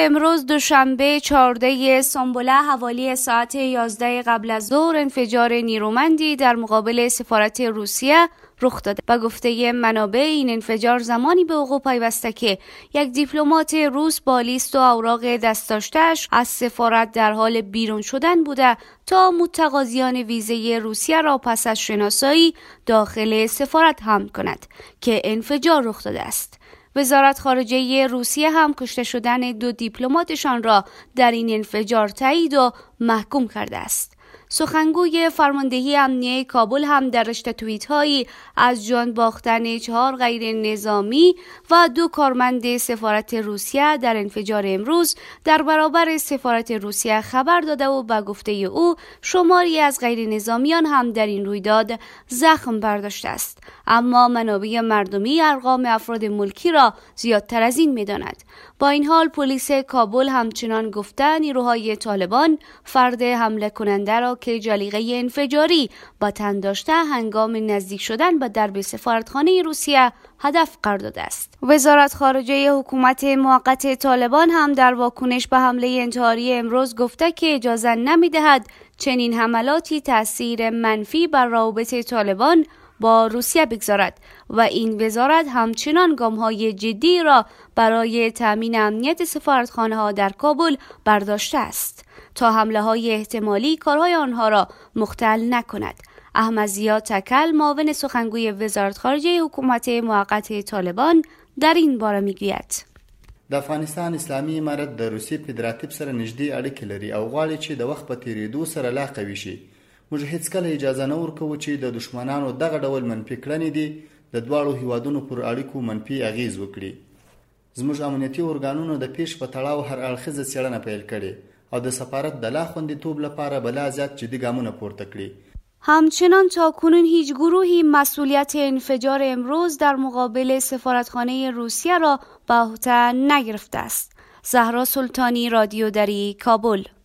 امروز دوشنبه 14 سنبله حوالی ساعت 11 قبل از ظهر انفجار نیرومندی در مقابل سفارت روسیه رخ داده. با گفته منابع این انفجار زمانی به وقوع پیوسته که یک دیپلمات روس با لیست و اوراق دستداشته‌اش از سفارت در حال بیرون شدن بوده تا متقاضیان ویزه روسیه را پس از شناسایی داخل سفارت حمل کند که انفجار رخ داده است. وزارت خارجه روسیه هم کشته شدن 2 دیپلماتشان را در این انفجار تایید و محکوم کرده است. سخنگوی فرماندهی امنیه کابل هم در رشته توییت‌هایی از جان باختن 4 غیر نظامی و 2 کارمند سفارت روسیه در انفجار امروز در برابر سفارت روسیه خبر داده و به گفته او شماری از غیر نظامیان هم در این رویداد زخم برداشته است. اما منابع مردمی ارقام افراد ملکی را زیادتر از این می‌داند. با این حال پلیس کابل همچنان گفته نیروهای طالبان فرد حمله کننده را که جلیقه انفجاری با تن داشته هنگام نزدیک شدن به درب سفارتخانه روسیه هدف قرار داده است. وزارت خارجه حکومت موقت طالبان هم در واکنش به حمله انتحاری امروز گفته که اجازه نمی‌دهد چنین حملاتی تأثیر منفی بر روابط طالبان با روسیه بگذارد و این وزارت همچنان گام‌های جدی را برای تامین امنیت سفارتخانه‌ها در کابل برداشته است تا حمله‌های احتمالی کارهای آنها را مختل نکند. احمد ضیا تکل معاون سخنگوی وزارت خارجه حکومت موقت طالبان در این باره میگوید: د افغانستان اسلامي امارت د روسیې فدراتیو سره نږدې اړیکې لري او غواړي چې د وخت په تیریدو سره لا قوي شي. موږ هیڅکله اجازه نه ورکوو چې د دشمنانو دغه ډول منفي کړنې دي د دواړو هیوادونو پر اړیکو منفي اغیز وکړي. زموږ امنیتي ارګانونو د پیش په تړاو هر اړخیزه څېړنه پیل کړې او د سفارت د لا خوندیتوب لپاره به لا زیات جدي ګامونه پورته کړي. همچنان تاکنون هیچ گروهی مسئولیت انفجار امروز در مقابل سفارتخانه روسیه را به عهده نگرفته است. زهرا سلطانی، رادیو دری، کابل.